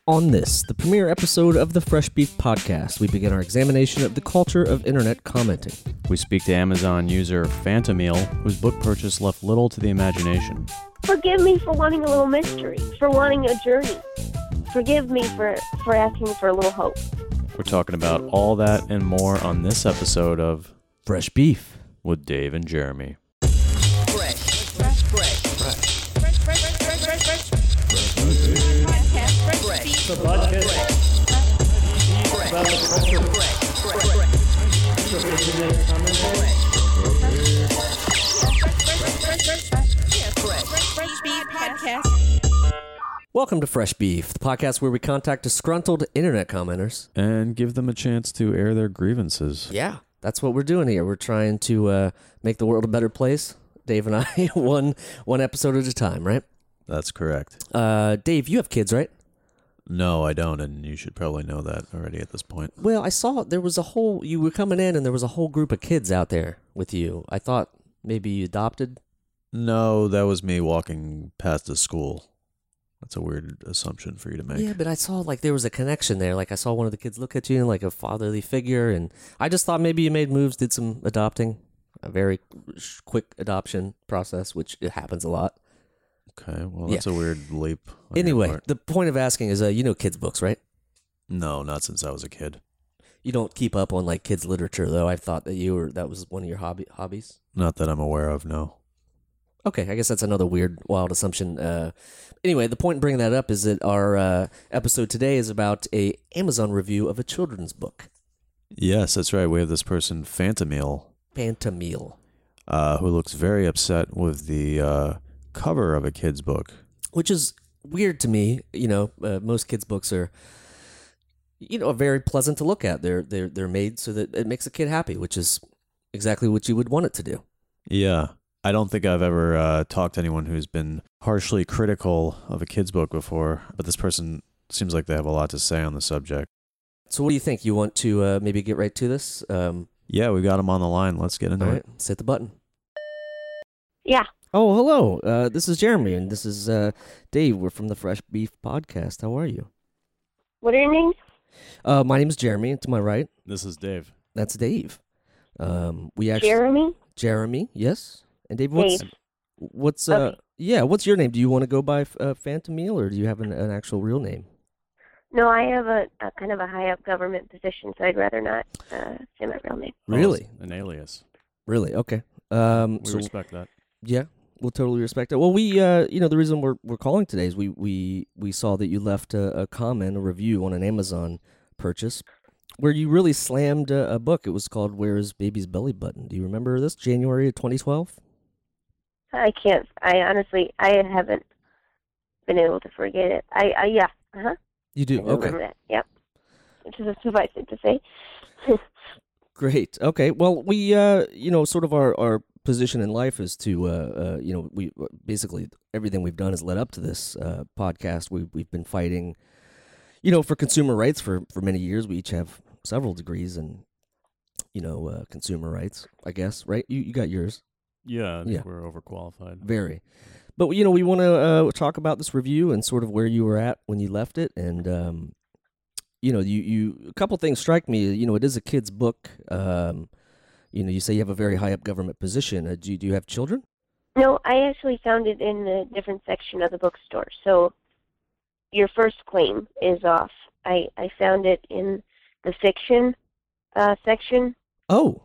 On this, the premiere episode of the Fresh Beef Podcast, we begin our examination of the culture of internet commenting. We speak to Amazon user Phantomil, whose book purchase left little to the imagination. Forgive me for wanting a little mystery, for wanting a journey. Forgive me for asking for a little hope. We're talking about all that and more on this episode of Fresh Beef with Dave and Jeremy. The podcast about the culture of internet commenting. Fresh Beef Podcast. Welcome to Fresh Beef, the podcast where we contact disgruntled internet commenters. And give them a chance to air their grievances. Yeah, that's what we're doing here. We're trying to make the world a better place. Dave and I, one episode at a time, right? That's correct. Dave, you have kids, right? No, I don't, and you should probably know that already at this point. Well, I saw there was you were coming in and there was a whole group of kids out there with you. I thought maybe you adopted. No, that was me walking past the school. That's a weird assumption for you to make. Yeah, but I saw there was a connection there. I saw one of the kids look at you and a fatherly figure, and I just thought maybe you made moves, did some adopting, a very quick adoption process, which it happens a lot. Okay, well, that's a weird leap. On your Anyway, part. the point of asking is, you know kids' books, right? No, not since I was a kid. You don't keep up on kids' literature, though. I thought that was one of your hobbies. Not that I'm aware of, no. Okay, I guess that's another weird, wild assumption. Anyway, the point in bringing that up is that our episode today is about a Amazon review of a children's book. Yes, that's right. We have this person, Phantomil, who looks very upset with the cover of a kid's book. Which is weird to me. Most kids' books are, very pleasant to look at. They're made so that it makes a kid happy, which is exactly what you would want it to do. Yeah. I don't think I've ever talked to anyone who's been harshly critical of a kid's book before, but this person seems like they have a lot to say on the subject. So what do you think? You want to maybe get right to this? Yeah, we got him on the line. Let's get into All it. right, let's hit the button. Yeah. Oh, hello. This is Jeremy, and this is Dave. We're from the Fresh Beef Podcast. How are you? What are your names? My name's Jeremy, and to my right, This is Dave. that's Dave. We actually Jeremy? Jeremy, yes. And Dave, Dave. what's Okay. what's your name? Do you want to go by Phantomil, or do you have an actual real name? No, I have a kind of a high up government position, so I'd rather not say my real name. Really? Oh, an alias. Really? Okay. We So respect that. yeah, we'll totally respect it. Well, we the reason we're calling today is we saw that you left a comment, a review on an Amazon purchase where you really slammed a book. It was called "Where Is Baby's Belly Button?" Do you remember this? January of 2012. I can't. I honestly, I haven't been able to forget it. Yeah. You I do? do Okay. remember that. Yep. Which is suffice it to say. Great. Okay. Well, we, sort of our position in life is to, we basically everything we've done has led up to this podcast. We've been fighting, for consumer rights for many years. We each have several degrees in, consumer rights, I guess. Right? You got yours. Yeah, I think Yeah. we're overqualified. Very. But, we want to talk about this review and sort of where you were at when you left it. And, you a couple things strike me. It is a kid's book. You say you have a very high up government position. Do you have children? No, I actually found it in a different section of the bookstore. So your first claim is off. I found it in the fiction section. Oh.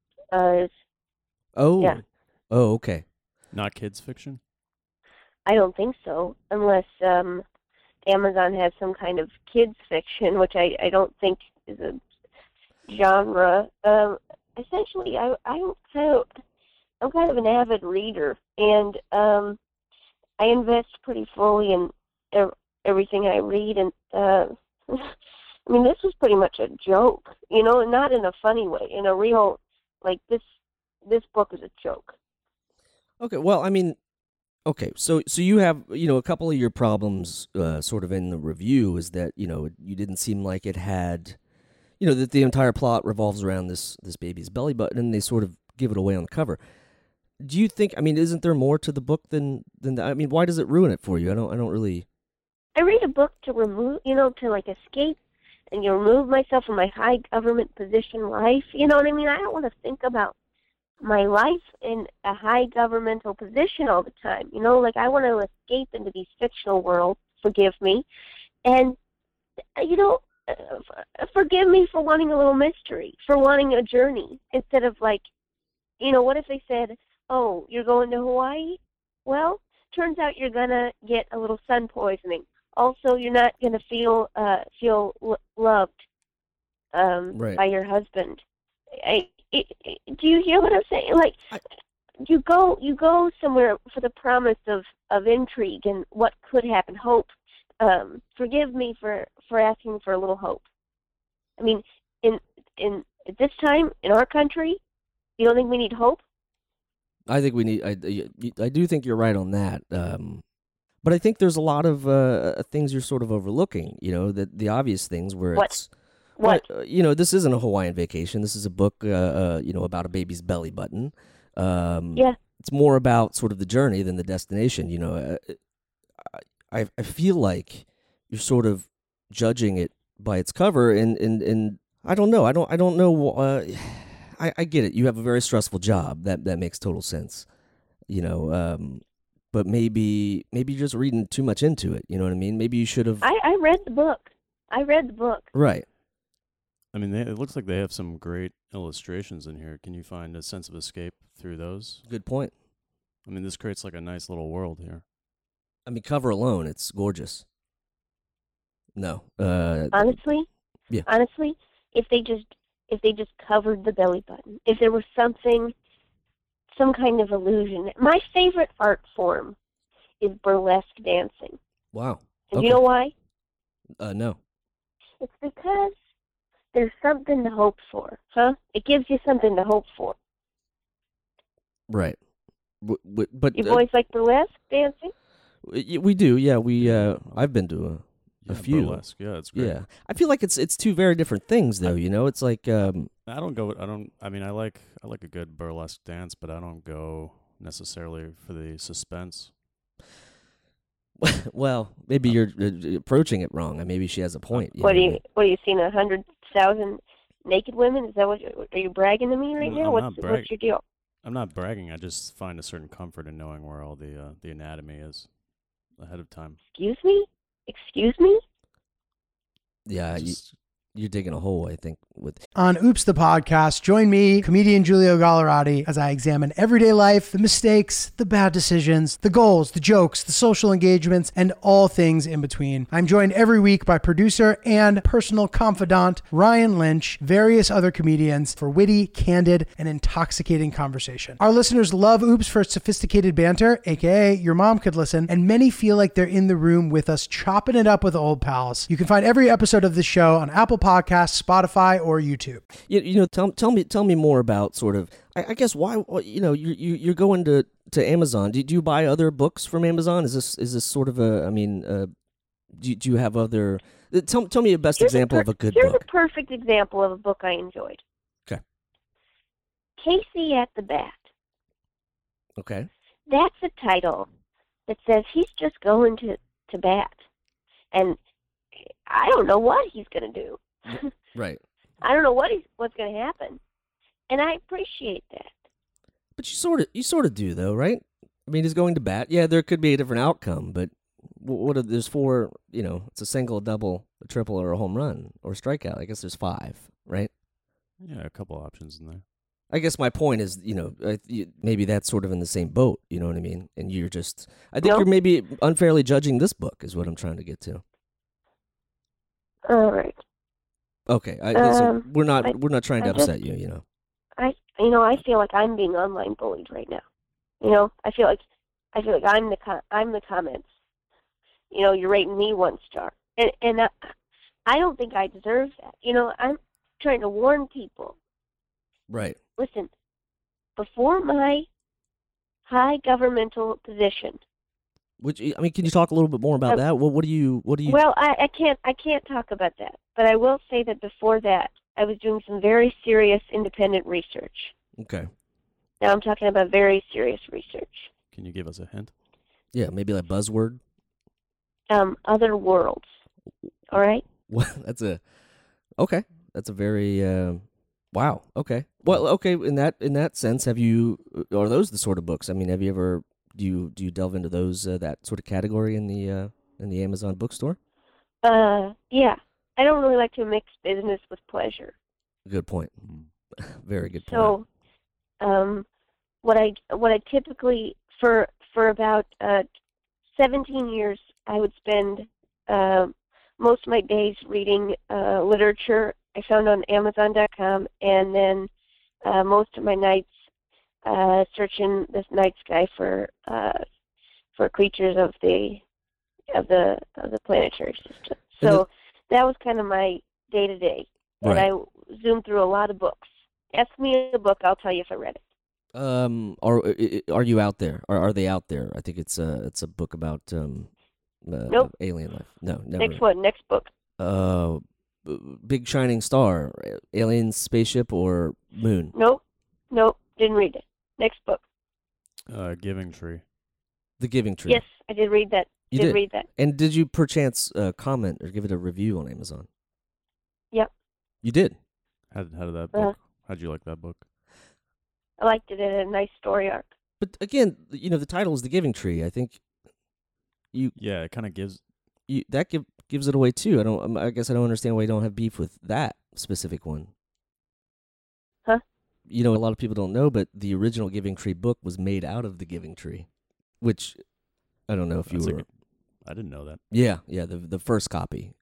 Oh. Yeah. Oh, okay. Not kids fiction? I don't think so, unless Amazon has some kind of kids fiction, which I don't think is a genre. Essentially, I'm kind of an avid reader, and I invest pretty fully in everything I read, and I mean, this was pretty much a joke, not in a funny way, in a real, this book is a joke. Okay. Well, I mean, okay. So you have, a couple of your problems sort of in the review is that, you didn't seem like it had, that the entire plot revolves around this baby's belly button, and they sort of give it away on the cover. Do you think, isn't there more to the book than that? Why does it ruin it for you? I don't really I read a book to remove, to like escape and remove myself from my high government position life. You know what I mean? I don't want to think about my life in a high governmental position all the time. Like I want to escape into these fictional worlds, forgive me. And, forgive me for wanting a little mystery, for wanting a journey, instead of like, what if they said, oh, you're going to Hawaii? Well, turns out you're going to get a little sun poisoning. Also, you're not going to feel loved by your husband. Do you hear what I'm saying? Like, you go somewhere for the promise of intrigue and what could happen, hope. Forgive me for asking for a little hope. I mean, at this time in our country, you don't think we need hope? I think we need. I do think you're right on that. But I think there's a lot of things you're sort of overlooking. The obvious things where What? This isn't a Hawaiian vacation. This is a book, about a baby's belly button. Yeah. It's more about sort of the journey than the destination. I feel like you're sort of judging it by its cover, and I don't know. I don't know. I get it. You have a very stressful job. That makes total sense. But maybe you're just reading too much into it. You know what I mean? Maybe you should have. I read the book. Right. I mean, it looks like they have some great illustrations in here. Can you find a sense of escape through those? Good point. I mean, this creates like a nice little world here. I mean, cover alone, it's gorgeous. No. Honestly? Yeah. Honestly, if they just covered the belly button, if there was some kind of illusion. My favorite art form is burlesque dancing. Wow. And Okay. you know why? No. It's because there's something to hope for, huh? It gives you something to hope for. Right. But You boys like burlesque dancing? we do, yeah. I've been to a few. Burlesque. Yeah, it's great. Yeah, I feel like it's two very different things, though. It's like I mean, I like a good burlesque dance, but I don't go necessarily for the suspense. well, maybe you're approaching it wrong. Maybe she has a point. What are you seeing 100,000 naked women? Is that are you bragging to me right now? What's your deal? I'm not bragging. I just find a certain comfort in knowing where all the anatomy is ahead of time. Excuse me? Yeah, you're digging a hole, I think. On Oops the Podcast, join me, comedian Giulio Gallerati, as I examine everyday life, the mistakes, the bad decisions, the goals, the jokes, the social engagements, and all things in between. I'm joined every week by producer and personal confidant Ryan Lynch, various other comedians for witty, candid, and intoxicating conversation. Our listeners love Oops for its sophisticated banter, aka your mom could listen, and many feel like they're in the room with us chopping it up with old pals. You can find every episode of this show on Apple Podcasts, Spotify, or YouTube. Tell me more about sort of. I guess why you're going to Amazon. Do you buy other books from Amazon? Is this sort of a? I mean, do you have other? Tell me a best example of a good book. Here's a perfect example of a book I enjoyed. Okay. Casey at the Bat. Okay. That's a title that says he's just going to bat, and I don't know what he's going to do. Right. I don't know what's going to happen, and I appreciate that. But you sort of do though, right? I mean, he's going to bat. Yeah, there could be a different outcome, but there's 4. It's a single, a double, a triple, or a home run or a strikeout. I guess there's 5, right? Yeah, a couple options in there. I guess my point is, maybe that's sort of in the same boat. You know what I mean? And you're just, I think you're maybe unfairly judging this book, is what I'm trying to get to. All right. Okay, listen, we're not trying to upset you. I feel like I'm being online bullied right now. I feel like I'm the comments. You're rating me 1 star, and I don't think I deserve that. I'm trying to warn people. Right. Listen, before my high governmental position. Can you talk a little bit more about that? What do you? Well, I can't talk about that, but I will say that before that, I was doing some very serious independent research. Okay. Now I'm talking about very serious research. Can you give us a hint? Yeah, maybe like buzzword. Other Worlds. All right? Well, that's a very wow. Okay. Well, okay. In that sense, are those the sort of books? I mean, have you ever do you delve into those that sort of category in the Amazon bookstore? Yeah. I don't really like to mix business with pleasure. Good point. Very good point. So, what I typically for about 17 years, I would spend most of my days reading literature I found on Amazon.com, and then most of my nights searching this night sky for creatures of the planetary system. So that was kind of my day to day, and Right. I zoomed through a lot of books. Ask me a book, I'll tell you if I read it. Are you out there? Are they out there? I think it's a book about Nope. alien life. No, never. Next one, next book. Big Shining Star, alien spaceship or moon? Nope, didn't read it. Next book. Giving Tree. The Giving Tree. Yes, I did read that. You did did? read that. And did you perchance comment or give it a review on Amazon? Yep. You did? How did that Uh-huh. book? How'd you like that book? I liked it. It had a nice story arc. But again, the title is The Giving Tree. I think Yeah, it kind of gives. gives it away too. I guess I don't understand why you don't have beef with that specific one. Huh? A lot of people don't know, but the original Giving Tree book was made out of the Giving Tree, which I don't know if you were. I didn't know that. Yeah, the first copy,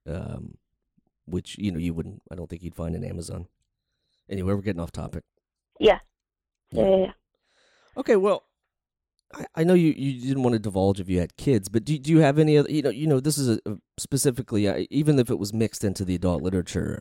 which you wouldn't. I don't think you'd find in Amazon. Anyway, we're getting off topic. Yeah. Yeah. Yeah. Okay, well, I know you didn't want to divulge if you had kids, but do you have any other? This is specifically, even if it was mixed into the adult literature.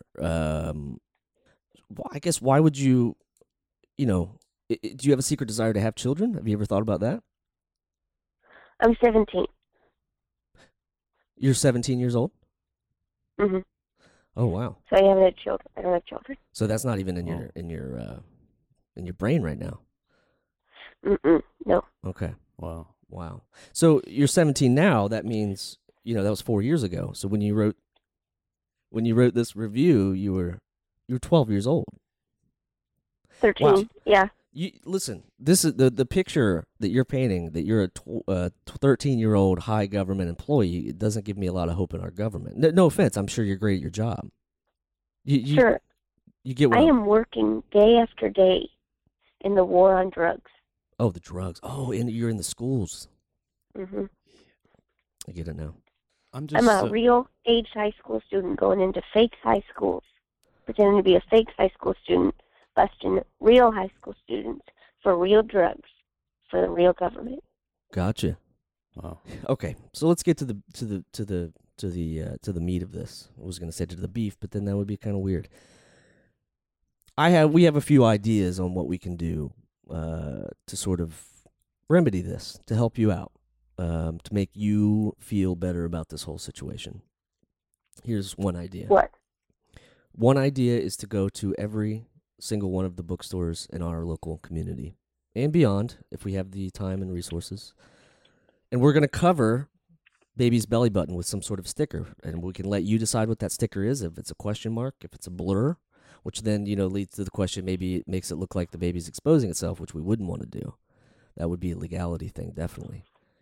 I guess why would you? Do you have a secret desire to have children? Have you ever thought about that? I'm 17. You're 17 years old. Mm-hmm. Oh wow! So I haven't had children. I don't have children. So that's not even in your brain right now. No. Okay. Wow. Wow. So you're 17 now. That means that was 4 years ago. So when you wrote this review, you were 12 years old. 13. Wow. Yeah. Listen. This is the picture that you're painting. That you're a 13-year-old high government employee. It doesn't give me a lot of hope in our government. No offense. I'm sure you're great at your job. Sure. You get what I am working day after day in the war on drugs. Oh, the drugs. Oh, and you're in the schools. Mm-hmm. I get it now. I'm just. I'm a real age high school student going into fake high schools, pretending to be a fake high school student, busting real high school students for real drugs for the real government. Gotcha. Wow. Okay, so let's get to the meat of this. I was going to say to the beef, but then that would be kind of weird. We have a few ideas on what we can do to sort of remedy this, to help you out, to make you feel better about this whole situation. Here's one idea. What? One idea is to go to every single one of the bookstores in our local community and beyond, if we have the time and resources. And we're going to cover baby's belly button with some sort of sticker, and we can let you decide what that sticker is, if it's a question mark, if it's a blur, which then, leads to the question, maybe it makes it look like the baby's exposing itself, which we wouldn't want to do. That would be a legality thing, definitely.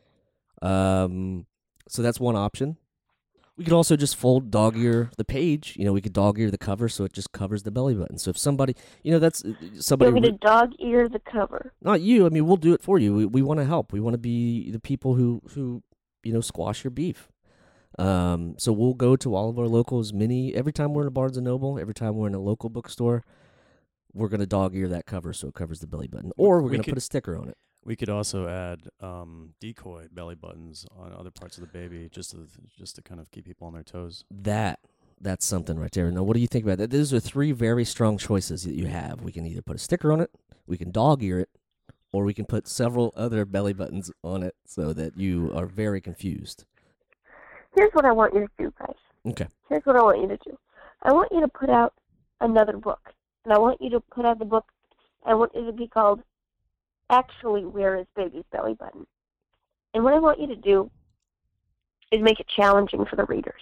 So that's one option. We could also just fold dog ear the page. We could dog ear the cover so it just covers the belly button. So if somebody, that's somebody. You want me to dog ear the cover? Not you. I mean, we'll do it for you. We want to help. We want to be the people who squash your beef. So we'll go to all of our locals. Every time we're in a Barnes & Noble, every time we're in a local bookstore, we're going to dog ear that cover so it covers the belly button. Or we're going to put a sticker on it. We could also add decoy belly buttons on other parts of the baby, just to kind of keep people on their toes. That's something right there. Now, what do you think about that? Those are three very strong choices that you have. We can either put a sticker on it, we can dog ear it, or we can put several other belly buttons on it so that you are very confused. Here's what I want you to do, guys. Okay. Here's what I want you to do. I want you to put out another book. And I want you to put out the book, I want it to be called Actually Where is Baby's Belly Button? And what I want you to do is make it challenging for the readers.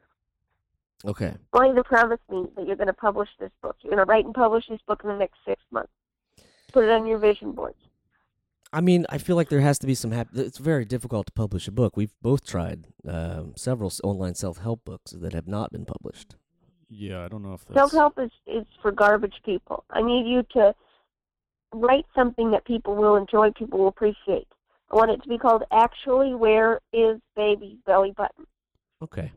Okay. I want you to promise me that you're going to publish this book. You're going to write and publish this book in the next 6 months. Put it on your vision boards. I mean, I feel like there has to be some it's very difficult to publish a book. We've both tried several online self-help books that have not been published. Yeah, I don't know if that's... Self-help is for garbage people. I need you to write something that people will enjoy, people will appreciate. I want it to be called Actually Where Is Baby's Belly Button? Okay.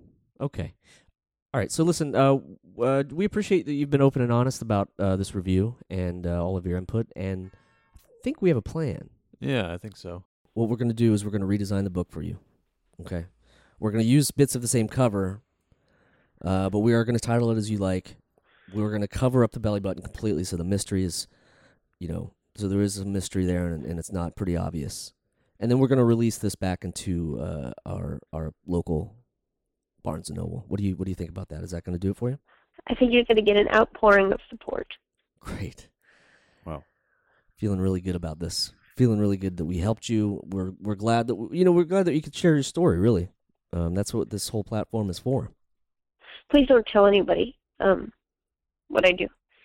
All right, so listen, we appreciate that you've been open and honest about this review and all of your input, and I think we have a plan. Yeah, I think so. What we're going to do is we're going to redesign the book for you, okay? We're going to use bits of the same cover, but we are going to title it as you like. We're going to cover up the belly button completely so the mystery is, so there is a mystery there and it's not pretty obvious. And then we're going to release this back into our local Barnes & Noble. What do you think about that? Is that going to do it for you? I think you're going to get an outpouring of support. Great. Wow. Feeling really good about this. Feeling really good that we helped you. We're glad that we're glad that you could share your story. Really, that's what this whole platform is for. Please don't tell anybody what I do.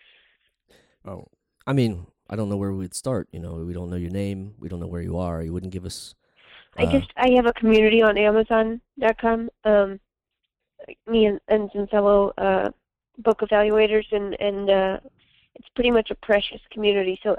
Oh, I mean, I don't know where we'd start. We don't know your name. We don't know where you are. You wouldn't give us. I have a community on Amazon.com. Me and some fellow book evaluators, and it's pretty much a precious community. So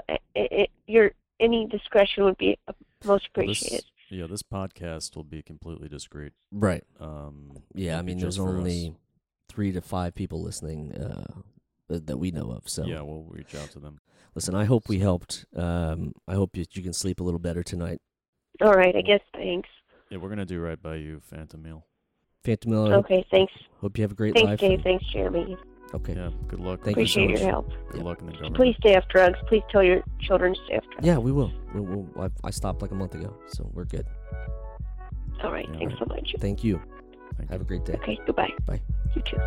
any discretion would be most appreciated. This podcast will be completely discreet. Right. Yeah, I mean, there's only 3 to 5 people listening that we know of. So yeah, we'll reach out to them. Listen, I hope we helped. I hope you can sleep a little better tonight. All right, I guess. Thanks. Yeah, we're gonna do right by you, Phantom Meal. Phantom Meal. Okay, thanks. Hope you have a great Thanks, life. Thanks, Dave. Thanks, Jeremy. Okay. Yeah, good luck. Thank you so Appreciate much. your help. Good luck in the government. Please stay off drugs. Please tell your children to stay off drugs. Yeah, we will. I stopped like a month ago, so we're good. All right, Yeah, thanks right. so much. Thank you. Thank Have you. a great day. Okay, goodbye. Bye. You too.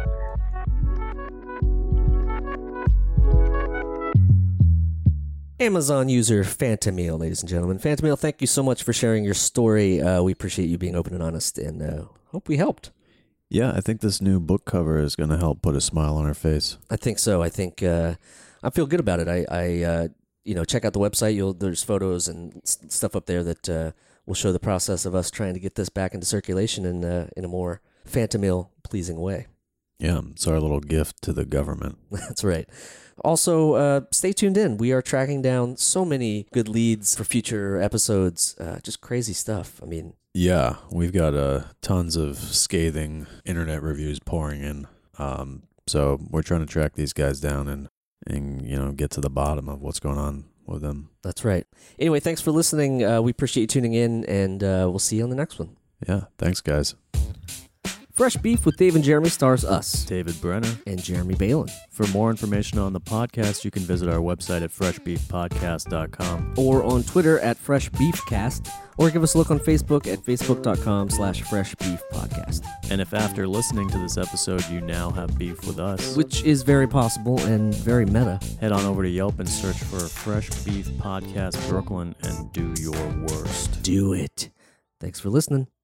Amazon user Phantomil, ladies and gentlemen. Phantomil, thank you so much for sharing your story. We appreciate you being open and honest, and hope we helped. Yeah, I think this new book cover is going to help put a smile on her face. I think so. I think I feel good about it. I check out the website. There's photos and stuff up there that will show the process of us trying to get this back into circulation in a more Phantomil pleasing way. Yeah, it's our little gift to the government. That's right. Also, stay tuned in. We are tracking down so many good leads for future episodes. Just crazy stuff. I mean, Yeah, we've got tons of scathing internet reviews pouring in. So we're trying to track these guys down and get to the bottom of what's going on with them. that's right. Anyway, thanks for listening. We appreciate you tuning in, and we'll see you on the next one. Yeah, thanks, guys. Fresh Beef with Dave and Jeremy stars us David Brenner. and Jeremy Balin. For more information on the podcast, you can visit our website at freshbeefpodcast.com. Or on Twitter at Fresh Beefcast, or give us a look on Facebook at facebook.com/freshbeefpodcast, And if after listening to this episode you now have beef with us, which is very possible and very meta. head on over to Yelp and search for Fresh Beef Podcast Brooklyn and do your worst. Do it. Thanks for listening.